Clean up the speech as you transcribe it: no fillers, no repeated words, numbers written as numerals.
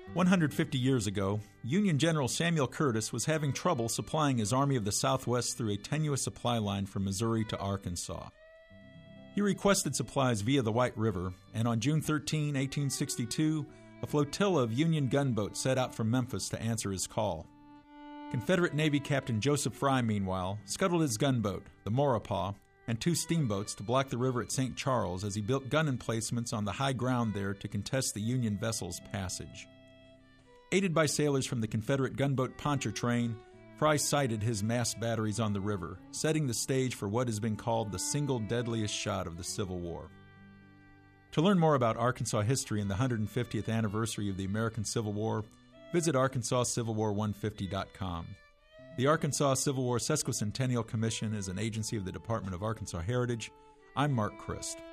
150 years ago, Union General Samuel Curtis was having trouble supplying his Army of the Southwest through a tenuous supply line from Missouri to Arkansas. He requested supplies via the White River, and on June 13, 1862, a flotilla of Union gunboats set out from Memphis to answer his call. Confederate Navy Captain Joseph Fry, meanwhile, scuttled his gunboat, the Maurepas, and 2 steamboats to block the river at St. Charles as he built gun emplacements on the high ground there to contest the Union vessels' passage. Aided by sailors from the Confederate gunboat Pontchartrain, Fry sighted his massed batteries on the river, setting the stage for what has been called the single deadliest shot of the Civil War. To learn more about Arkansas history and the 150th anniversary of the American Civil War, visit ArkansasCivilWar150.com. The Arkansas Civil War Sesquicentennial Commission is an agency of the Department of Arkansas Heritage. I'm Mark Christ.